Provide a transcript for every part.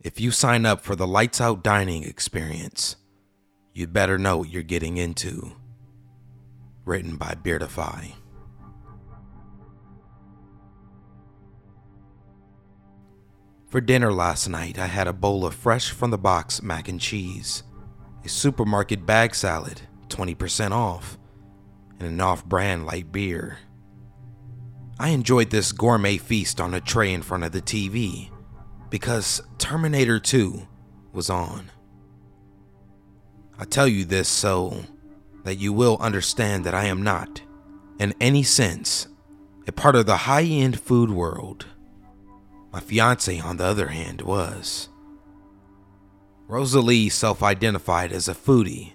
If you sign up for the Lights Out dining experience, you'd better know what you're getting into. Written by Beardify. For dinner last night, I had a bowl of fresh from the box mac and cheese, a supermarket bag salad, 20% off, and an off-brand light beer. I enjoyed this gourmet feast on a tray in front of the TV because Terminator 2 was on. I tell you this so that you will understand that I am not, in any sense, a part of the high-end food world. My fiance, on the other hand, was. Rosalie self-identified as a foodie,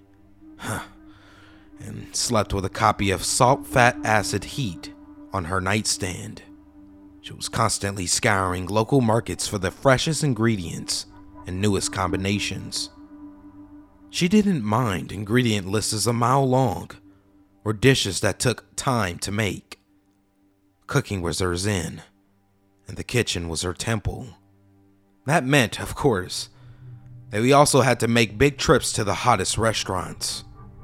and slept with a copy of Salt, Fat, Acid, Heat on her nightstand. She was constantly scouring local markets for the freshest ingredients and newest combinations. She didn't mind ingredient lists a mile long or dishes that took time to make. Cooking was her zen, and the kitchen was her temple. That meant, of course, that we also had to make big trips to the hottest restaurants.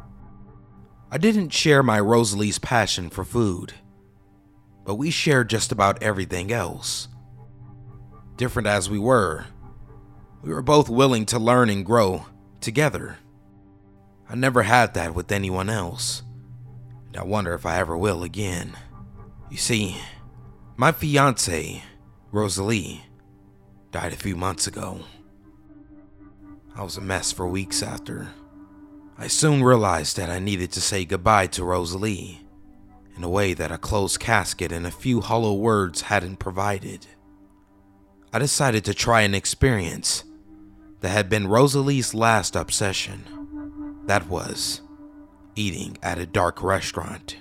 I didn't share my Rosalie's passion for food, but we shared just about everything else. Different as we were both willing to learn and grow together. I never had that with anyone else, and I wonder if I ever will again. You see, my fiance, Rosalie, died a few months ago. I was a mess for weeks after. I soon realized that I needed to say goodbye to Rosalie in a way that a closed casket and a few hollow words hadn't provided. I decided to try an experience that had been Rosalie's last obsession. That was eating at a dark restaurant.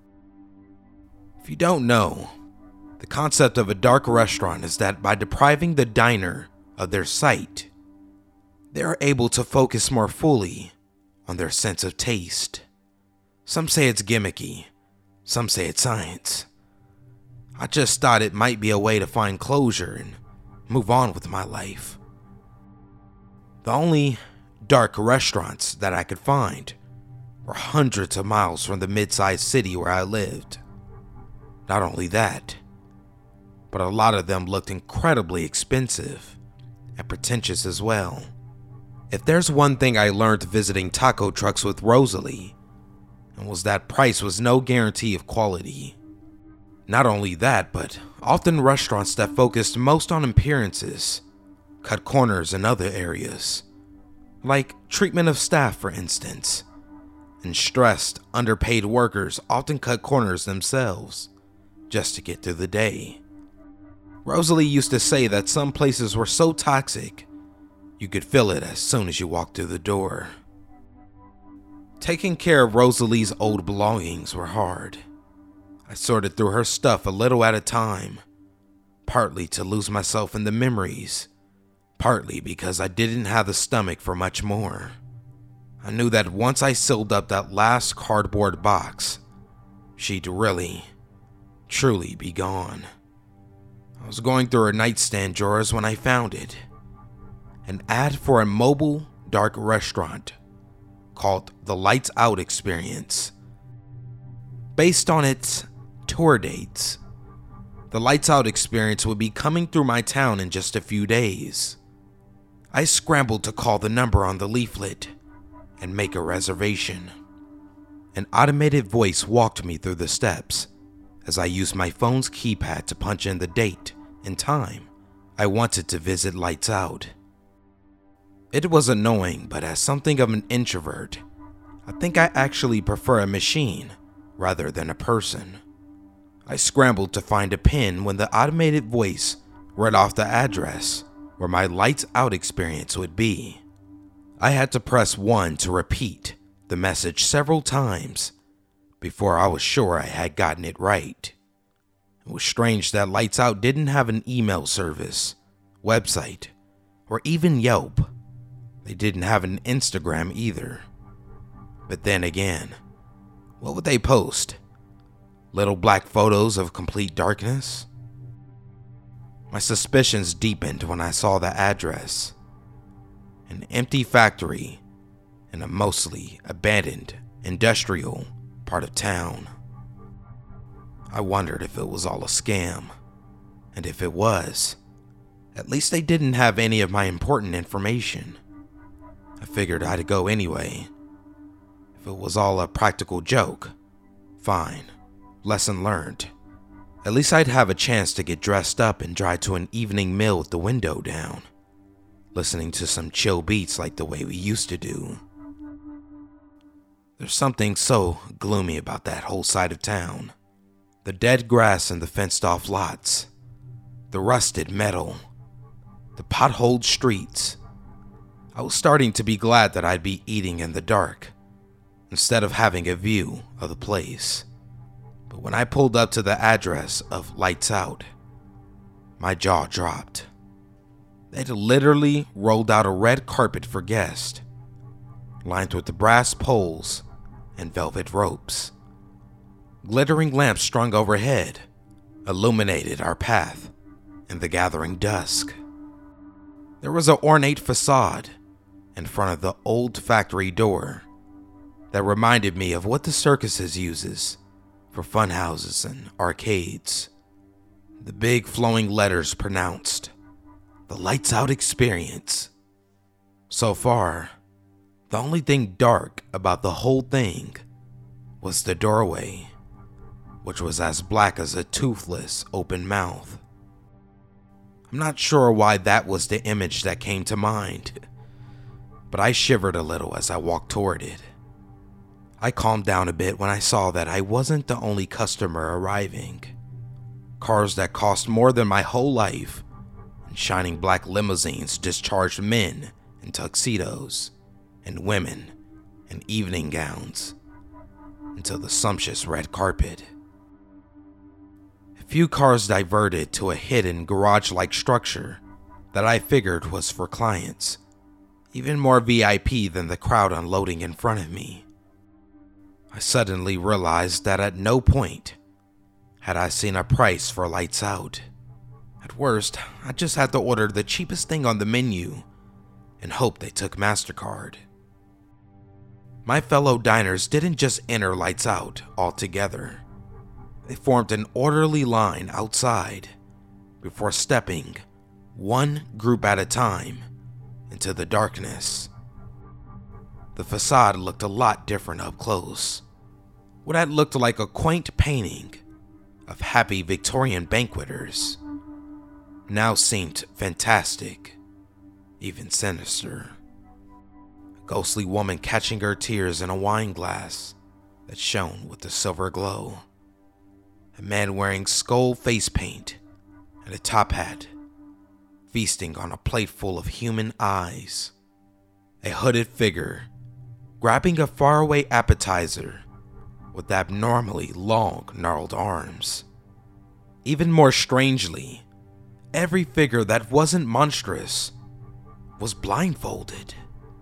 If you don't know, the concept of a dark restaurant is that by depriving the diner of their sight, they are able to focus more fully on their sense of taste. Some say it's gimmicky, some say it's science. I just thought it might be a way to find closure and move on with my life. The only dark restaurants that I could find were hundreds of miles from the mid-sized city where I lived. Not only that, but a lot of them looked incredibly expensive and pretentious as well. If there's one thing I learned visiting taco trucks with Rosalie, it was that price was no guarantee of quality. Not only that, but often restaurants that focused most on appearances cut corners in other areas, like treatment of staff, for instance, and stressed, underpaid workers often cut corners themselves just to get through the day. Rosalie used to say that some places were so toxic you could feel it as soon as you walked through the door. Taking care of Rosalie's old belongings were hard. I sorted through her stuff a little at a time, partly to lose myself in the memories, partly because I didn't have the stomach for much more. I knew that once I sealed up that last cardboard box, she'd really, truly be gone. I was going through her nightstand drawers when I found it. An ad for a mobile dark restaurant called the Lights Out Experience. Based on its tour dates, the Lights Out Experience would be coming through my town in just a few days. I scrambled to call the number on the leaflet and make a reservation. An automated voice walked me through the steps as I used my phone's keypad to punch in the date and time I wanted to visit Lights Out. It was annoying, but as something of an introvert, I think I actually prefer a machine rather than a person. I scrambled to find a pen when the automated voice read off the address where my Lights Out experience would be. I had to press 1 to repeat the message several times before I was sure I had gotten it right. It was strange that Lights Out didn't have an email service, website, or even Yelp. They didn't have an Instagram either. But then again, what would they post? Little black photos of complete darkness? My suspicions deepened when I saw the address. An empty factory in a mostly abandoned industrial part of town. I wondered if it was all a scam, and if it was, at least they didn't have any of my important information. I figured I'd go anyway. If it was all a practical joke, fine, lesson learned. At least I'd have a chance to get dressed up and drive to an evening meal with the window down, listening to some chill beats like the way we used to do. There's something so gloomy about that whole side of town. The dead grass in the fenced-off lots, the rusted metal, the potholed streets. I was starting to be glad that I'd be eating in the dark instead of having a view of the place. But when I pulled up to the address of Lights Out, my jaw dropped. They'd literally rolled out a red carpet for guests, lined with the brass poles and velvet ropes. Glittering lamps strung overhead illuminated our path in the gathering dusk. There was an ornate facade in front of the old factory door that reminded me of what the circuses uses for fun houses and arcades. The big flowing letters pronounced, "The Lights Out Experience." So far, the only thing dark about the whole thing was the doorway, which was as black as a toothless open mouth. I'm not sure why that was the image that came to mind, but I shivered a little as I walked toward it. I calmed down a bit when I saw that I wasn't the only customer arriving. Cars that cost more than my whole life and shining black limousines discharged men in tuxedos and women in evening gowns into the sumptuous red carpet. A few cars diverted to a hidden garage-like structure that I figured was for clients, even more VIP than the crowd unloading in front of me. I suddenly realized that at no point had I seen a price for Lights Out. At worst, I just had to order the cheapest thing on the menu and hope they took MasterCard. My fellow diners didn't just enter Lights Out altogether. They formed an orderly line outside before stepping, one group at a time, into the darkness. The facade looked a lot different up close. What had looked like a quaint painting of happy Victorian banqueters now seemed fantastic, even sinister. A ghostly woman catching her tears in a wine glass that shone with a silver glow. A man wearing skull face paint and a top hat, feasting on a plate full of human eyes. A hooded figure grabbing a faraway appetizer with abnormally long, gnarled arms. Even more strangely, every figure that wasn't monstrous was blindfolded.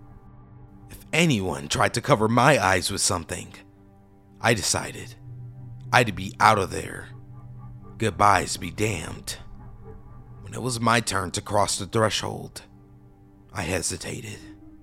If anyone tried to cover my eyes with something, I decided I'd be out of there. Goodbyes be damned. When it was my turn to cross the threshold, I hesitated.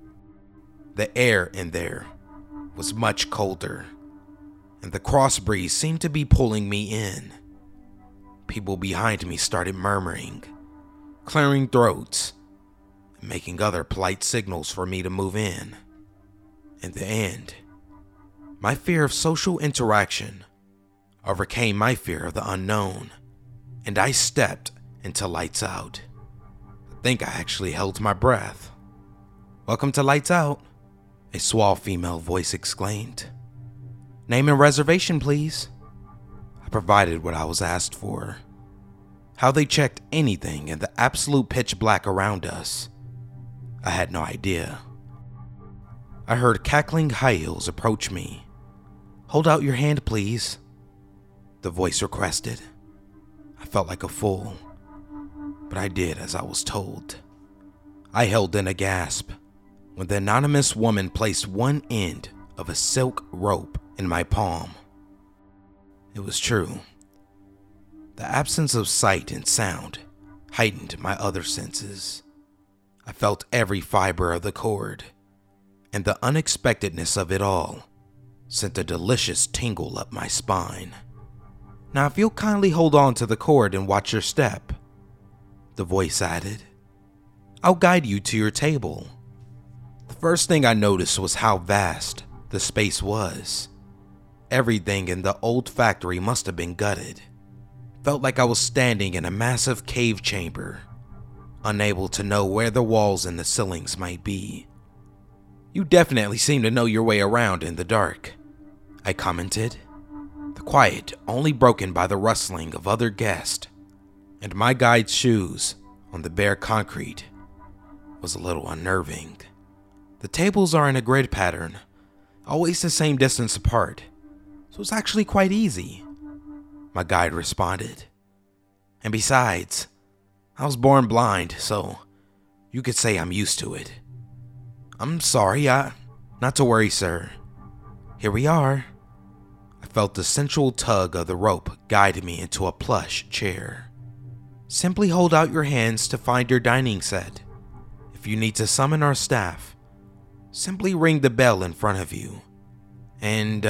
The air in there was much colder, and the cross breeze seemed to be pulling me in. People behind me started murmuring, clearing throats, and making other polite signals for me to move in. In the end, my fear of social interaction overcame my fear of the unknown, and I stepped into Lights Out. I think I actually held my breath. "Welcome to Lights Out," a suave female voice exclaimed. "Name and reservation, please." I provided what I was asked for. How they checked anything in the absolute pitch black around us, I had no idea. I heard cackling high heels approach me. "Hold out your hand, please," the voice requested. I felt like a fool, but I did as I was told. I held in a gasp when the anonymous woman placed one end of a silk rope in my palm. It was true. The absence of sight and sound heightened my other senses. I felt every fiber of the cord, and the unexpectedness of it all sent a delicious tingle up my spine. "Now, if you'll kindly hold on to the cord and watch your step," the voice added, "I'll guide you to your table." The first thing I noticed was how vast the space was. Everything in the old factory must have been gutted. Felt like I was standing in a massive cave chamber, unable to know where the walls and the ceilings might be. "You definitely seem to know your way around in the dark," I commented, the quiet only broken by the rustling of other guests, and my guide's shoes on the bare concrete was a little unnerving. "The tables are in a grid pattern, always the same distance apart, so it's actually quite easy," my guide responded. "And besides, I was born blind, so you could say I'm used to it." "I'm sorry, not to worry, sir. Here we are." I felt the sensual tug of the rope guide me into a plush chair. "Simply hold out your hands to find your dining set. If you need to summon our staff, simply ring the bell in front of you. And,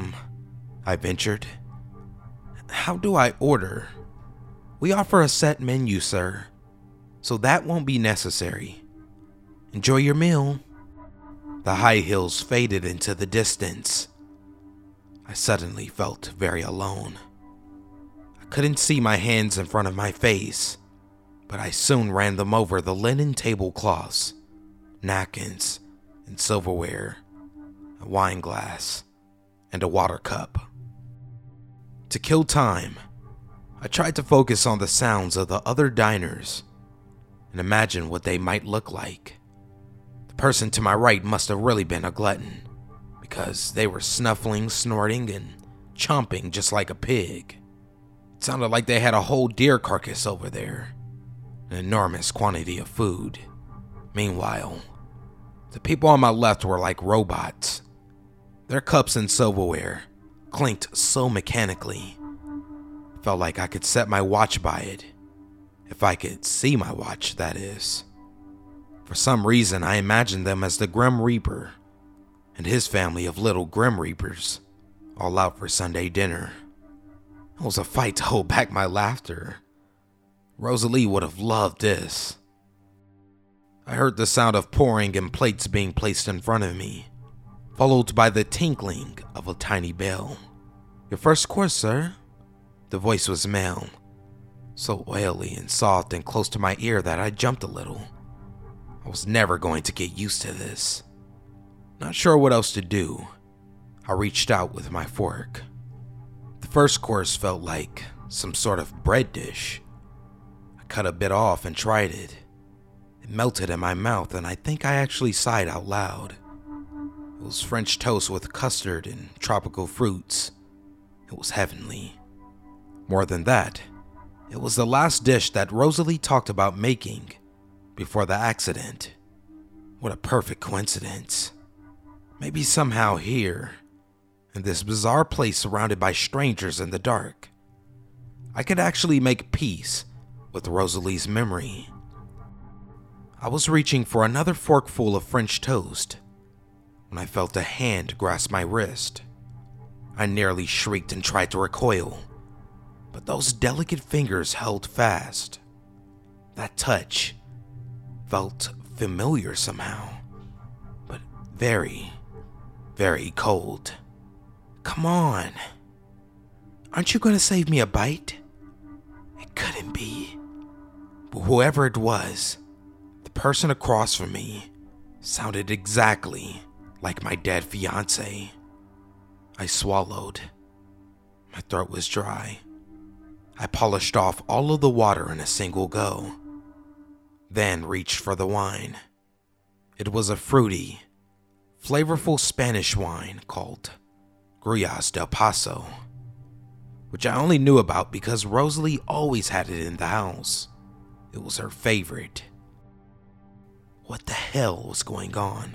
I ventured, "how do I order?" "We offer a set menu, sir, so that won't be necessary. Enjoy your meal." The high hills faded into the distance. I suddenly felt very alone. I couldn't see my hands in front of my face, but I soon ran them over the linen tablecloths, napkins, and silverware, a wine glass, and a water cup. To kill time, I tried to focus on the sounds of the other diners and imagine what they might look like. The person to my right must have really been a glutton, because they were snuffling, snorting, and chomping just like a pig. It sounded like they had a whole deer carcass over there, an enormous quantity of food. Meanwhile, the people on my left were like robots. Their cups and silverware clinked so mechanically. It felt like I could set my watch by it. If I could see my watch, that is. For some reason, I imagined them as the Grim Reaper and his family of little Grim Reapers, all out for Sunday dinner. It was a fight to hold back my laughter. Rosalie would have loved this. I heard the sound of pouring and plates being placed in front of me, followed by the tinkling of a tiny bell. "Your first course, sir." The voice was male, so oily and soft and close to my ear that I jumped a little. I was never going to get used to this. Not sure what else to do, I reached out with my fork. The first course felt like some sort of bread dish. I cut a bit off and tried it. It melted in my mouth, and I think I actually sighed out loud. It was French toast with custard and tropical fruits. It was heavenly. More than that, it was the last dish that Rosalie talked about making before the accident. What a perfect coincidence. Maybe somehow here, in this bizarre place surrounded by strangers in the dark, I could actually make peace with Rosalie's memory. I was reaching for another forkful of French toast when I felt a hand grasp my wrist. I nearly shrieked and tried to recoil, but those delicate fingers held fast. That touch felt familiar somehow, but very, very cold. "Come on. Aren't you going to save me a bite?" It couldn't be. But whoever it was, the person across from me sounded exactly like my dead fiancé. I swallowed. My throat was dry. I polished off all of the water in a single go, then reached for the wine. It was a fruity, flavorful Spanish wine called Gruyas del Paso, which I only knew about because Rosalie always had it in the house. It was her favorite. What the hell was going on?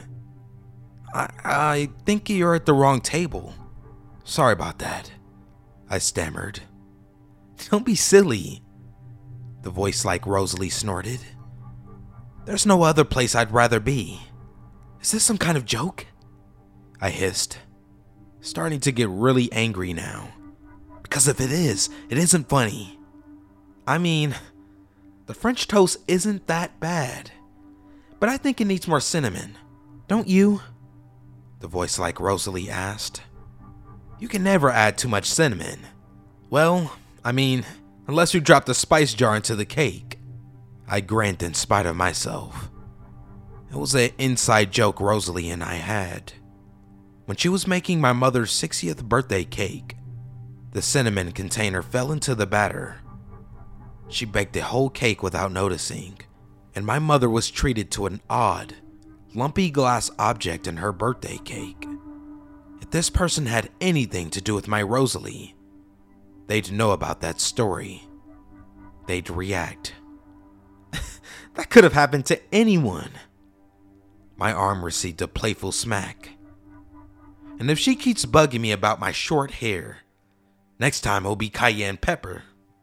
I think you're at the wrong table. Sorry about that, I stammered. Don't be silly. the voice like Rosalie snorted. "There's no other place I'd rather be. Is this some kind of joke?" I hissed, starting to get really angry now. Because if it is, it isn't funny. I mean, the French toast isn't that bad, but I think it needs more cinnamon. Don't you? The voice like Rosalie asked. "You can never add too much cinnamon." "Well, I mean, unless you drop the spice jar into the cake." I grinned in spite of myself. It was an inside joke Rosalie and I had. When she was making my mother's 60th birthday cake, the cinnamon container fell into the batter. She baked the whole cake without noticing, and my mother was treated to an odd, lumpy glass object in her birthday cake. If this person had anything to do with my Rosalie, they'd know about that story. They'd react. That could have happened to anyone. My arm received a playful smack. And if she keeps bugging me about my short hair, next time it'll be cayenne pepper.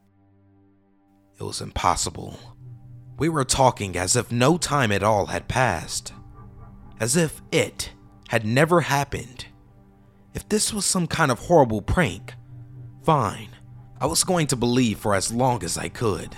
It was impossible. We were talking as if no time at all had passed. As if it had never happened. If this was some kind of horrible prank, fine. I was going to believe for as long as I could.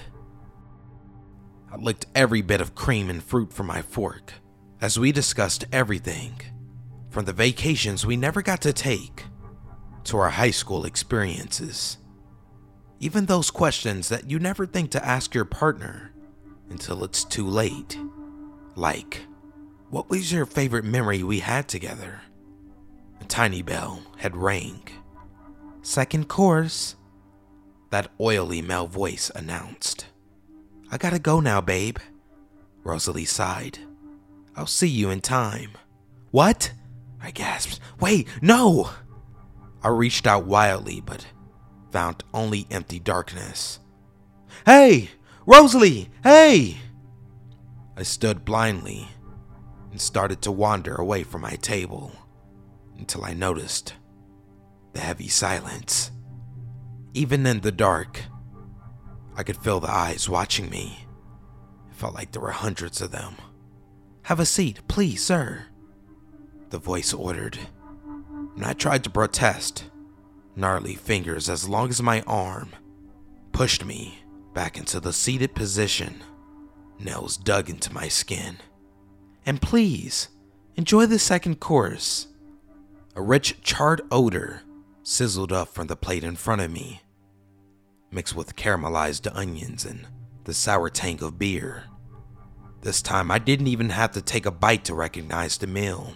I licked every bit of cream and fruit from my fork as we discussed everything, from the vacations we never got to take to our high school experiences. Even those questions that you never think to ask your partner until it's too late. Like, what was your favorite memory we had together? A tiny bell had rang. "Second course," that oily male voice announced. "I gotta go now, babe," Rosalie sighed. "I'll see you in time." "What?" I gasped. "Wait, no!" I reached out wildly, but found only empty darkness. "Hey! Rosalie! Hey!" I stood blindly and started to wander away from my table until I noticed the heavy silence. Even in the dark, I could feel the eyes watching me. It felt like there were hundreds of them. "Have a seat, please, sir," the voice ordered. And I tried to protest. Gnarly fingers as long as my arm pushed me back into the seated position. Nails dug into my skin. "And please, enjoy the second course." A rich charred odor sizzled up from the plate in front of me, mixed with caramelized onions and the sour tang of beer. This time I didn't even have to take a bite to recognize the meal.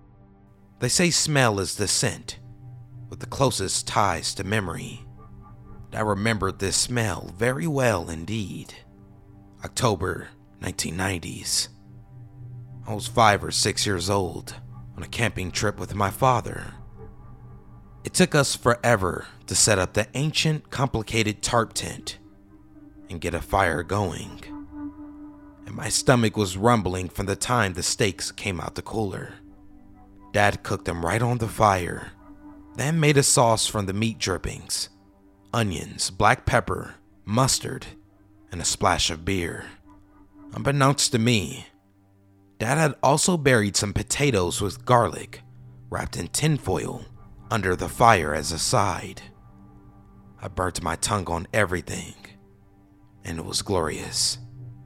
They say smell is the scent, with the closest ties to memory. I remembered this smell very well indeed. October 1990s. I was 5 or 6 years old on a camping trip with my father. It took us forever to set up the ancient, complicated tarp tent and get a fire going. And my stomach was rumbling from the time the steaks came out the cooler. Dad cooked them right on the fire, then made a sauce from the meat drippings, onions, black pepper, mustard, and a splash of beer. Unbeknownst to me, Dad had also buried some potatoes with garlic wrapped in tinfoil under the fire as a side. I burnt my tongue on everything, and it was glorious.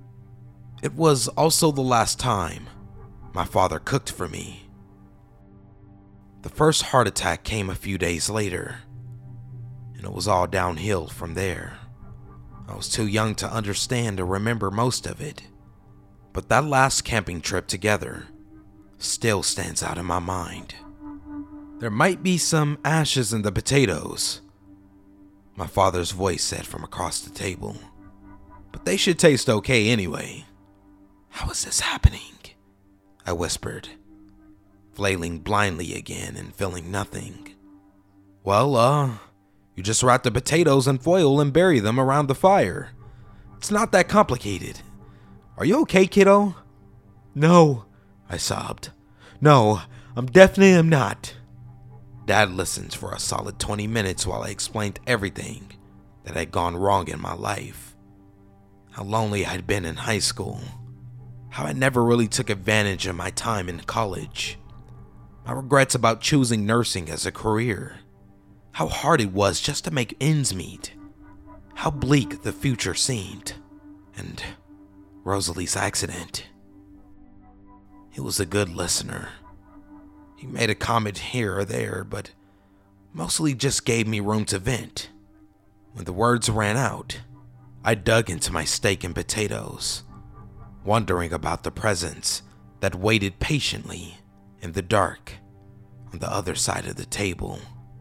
It was also the last time my father cooked for me. The first heart attack came a few days later, and it was all downhill from there. I was too young to understand or remember most of it, but that last camping trip together still stands out in my mind. There might be some ashes in the potatoes, my father's voice said from across the table, but they should taste okay anyway. "How is this happening?" I whispered, flailing blindly again and feeling nothing. "Well, you just wrap the potatoes in foil and bury them around the fire. It's not that complicated. Are you okay, kiddo?" "No," I sobbed. "No, I'm definitely not." Dad listened for a solid 20 minutes while I explained everything that had gone wrong in my life. how lonely I'd been in high school, how I never really took advantage of my time in college, my regrets about choosing nursing as a career, how hard it was just to make ends meet, how bleak the future seemed, and Rosalie's accident. He was a good listener. He made a comment here or there, but mostly just gave me room to vent. When the words ran out, I dug into my steak and potatoes, wondering about the presence that waited patiently in the dark on the other side of the table.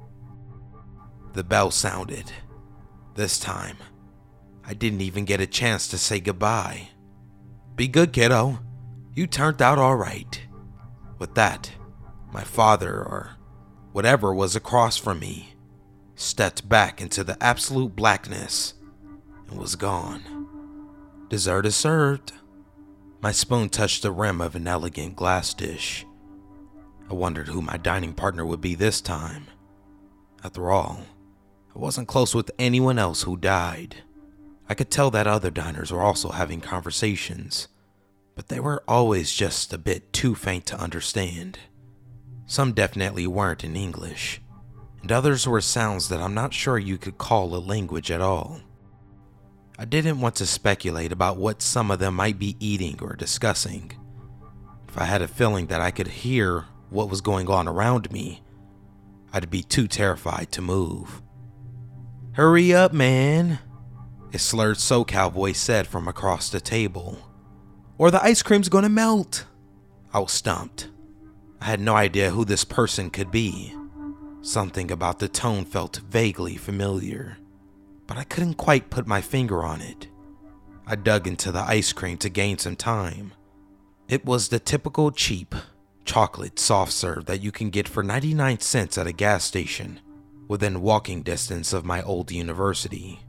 The bell sounded. This time, I didn't even get a chance to say goodbye. "Be good, kiddo. You turned out all right." With that, my father, or whatever was across from me, stepped back into the absolute blackness and was gone. Dessert is served. My spoon touched the rim of an elegant glass dish. I wondered who my dining partner would be this time. After all, I wasn't close with anyone else who died. I could tell that other diners were also having conversations, but they were always just a bit too faint to understand. Some definitely weren't in English, and others were sounds that I'm not sure you could call a language at all. I didn't want to speculate about what some of them might be eating or discussing. If I had a feeling that I could hear what was going on around me, I'd be too terrified to move. "Hurry up, man," a slurred SoCal voice said from across the table, "or the ice cream's gonna melt." I was stumped. I had no idea who this person could be. Something about the tone felt vaguely familiar, but I couldn't quite put my finger on it. I dug into the ice cream to gain some time. It was the typical cheap chocolate soft serve that you can get for 99 cents at a gas station within walking distance of my old university.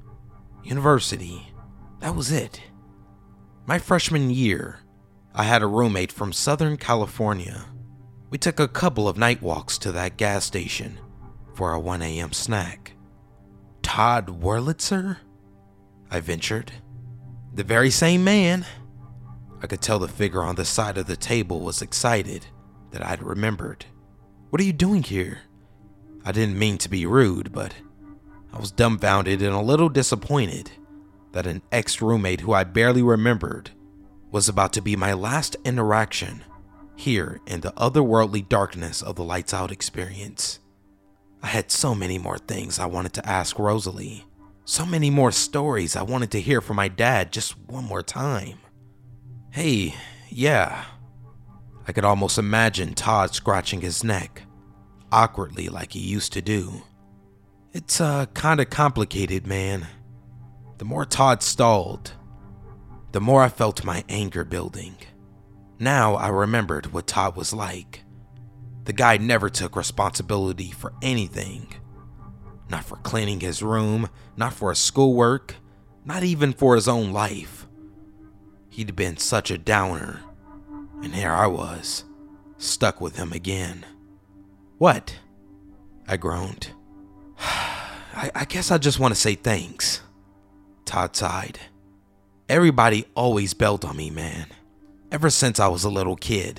That was it. My freshman year, I had a roommate from Southern California. We took a couple of night walks to that gas station for a 1 a.m. snack. "Todd Wurlitzer?" I ventured. "The very same man." I could tell the figure on the side of the table was excited that I'd remembered. "What are you doing here?" I didn't mean to be rude, but I was dumbfounded and a little disappointed that an ex-roommate who I barely remembered was about to be my last interaction here in the otherworldly darkness of the Lights Out experience. I had so many more things I wanted to ask Rosalie, so many more stories I wanted to hear from my dad just one more time. "Hey, yeah." I could almost imagine Todd scratching his neck, awkwardly like he used to do. "It's kinda complicated, man." The more Todd stalled, the more I felt my anger building. Now I remembered what Todd was like. The guy never took responsibility for anything. Not for cleaning his room, not for his schoolwork, not even for his own life. He'd been such a downer, and here I was, stuck with him again. "What?" I groaned. I guess I just want to say thanks." Todd sighed. "Everybody always bailed on me, man. Ever since I was a little kid.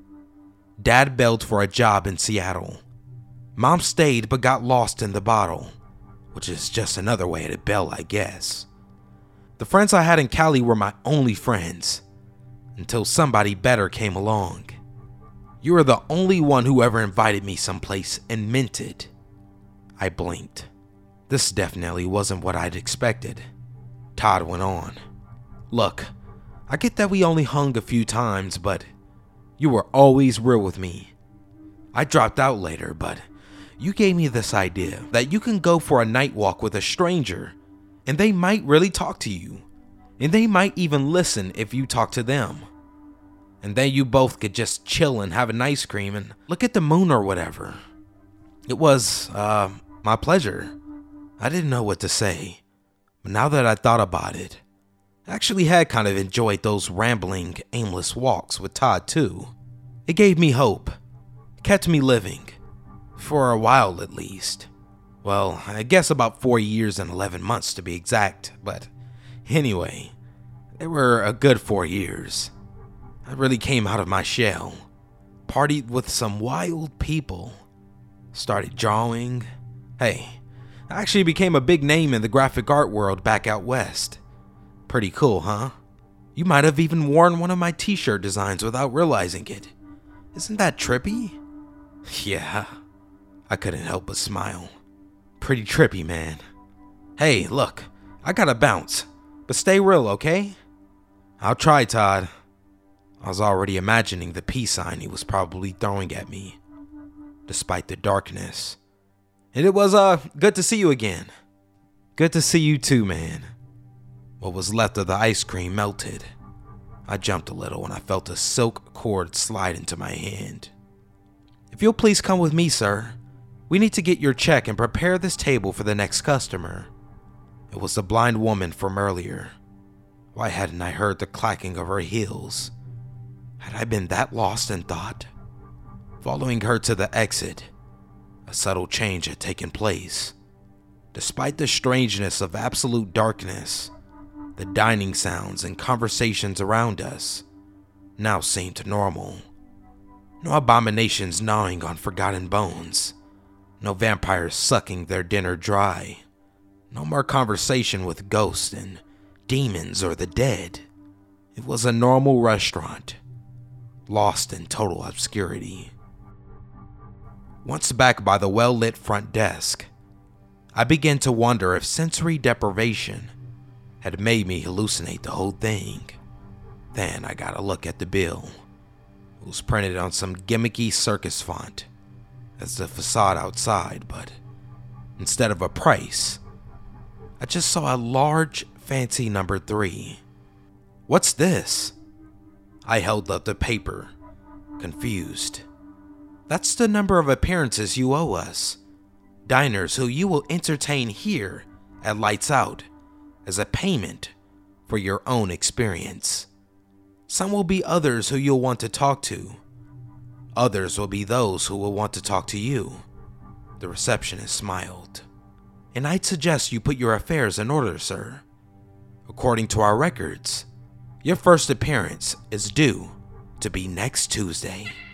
Dad bailed for a job in Seattle. Mom stayed but got lost in the bottle, which is just another way to bail, I guess. The friends I had in Cali were my only friends, until somebody better came along. You were the only one who ever invited me someplace and meant it." I blinked. This definitely wasn't what I'd expected. Todd went on. "Look, I get that we only hung a few times, but you were always real with me. I dropped out later, but you gave me this idea that you can go for a night walk with a stranger, and they might really talk to you, and they might even listen if you talk to them. And then you both could just chill and have an ice cream and look at the moon or whatever." It was, my pleasure. I didn't know what to say, but now that I thought about it, I actually had kind of enjoyed those rambling, aimless walks with Todd too. It gave me hope, kept me living, for a while at least. Well, I guess about 4 years and 11 months to be exact, but anyway, They were a good 4 years. I really came out of my shell, partied with some wild people, started drawing. Hey, I actually became a big name in the graphic art world back out west. Pretty cool, huh? You might have even worn one of my t-shirt designs without realizing it. Isn't that trippy? Yeah, I couldn't help but smile. Pretty trippy, man. Hey, look, I gotta bounce, but stay real, okay? I'll try, Todd. I was already imagining the peace sign he was probably throwing at me, despite the darkness. And it was, good to see you again. Good to see you too, man. What was left of the ice cream melted. I jumped a little when I felt a silk cord slide into my hand. If you'll please come with me, sir. We need to get your check and prepare this table for the next customer. It was the blind woman from earlier. Why hadn't I heard the clacking of her heels? Had I been that lost in thought? Following her to the exit, a subtle change had taken place. Despite the strangeness of absolute darkness, the dining sounds and conversations around us now seemed normal. No abominations gnawing on forgotten bones. No vampires sucking their dinner dry. No more conversation with ghosts and demons or the dead. It was a normal restaurant, lost in total obscurity. Once back by the well-lit front desk, I began to wonder if sensory deprivation had made me hallucinate the whole thing. Then I got a look at the bill. It was printed on some gimmicky circus font as the facade outside, but instead of a price, I just saw a large, fancy number 3. What's this? I held up the paper, confused. That's the number of appearances you owe us. Diners who you will entertain here at Lights Out as a payment for your own experience. Some will be others who you'll want to talk to. Others will be those who will want to talk to you. The receptionist smiled. And I'd suggest you put your affairs in order, sir. According to our records, your first appearance is due to be next Tuesday.